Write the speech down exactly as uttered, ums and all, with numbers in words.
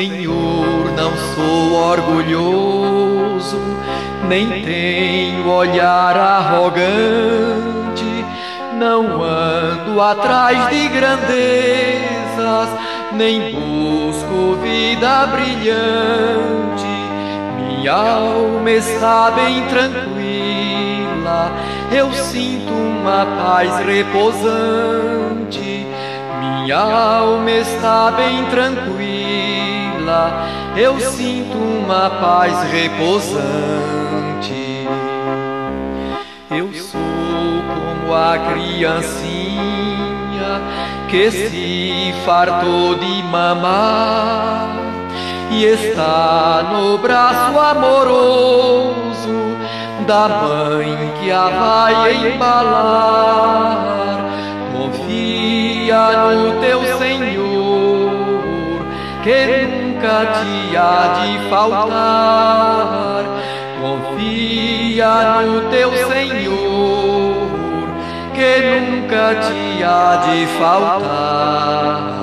Senhor, não sou orgulhoso, nem tenho olhar arrogante, não ando atrás de grandezas, nem busco vida brilhante. Minha alma está bem tranquila, eu sinto uma paz repousante. Minha alma está bem tranquila, eu sinto uma paz repousante. Eu sou como a criancinha que se fartou de mamar e está no braço amoroso da mãe que a vai embalar. Confia no teu Senhor, que nunca te há de faltar. Confia no teu Senhor, que nunca te há de faltar.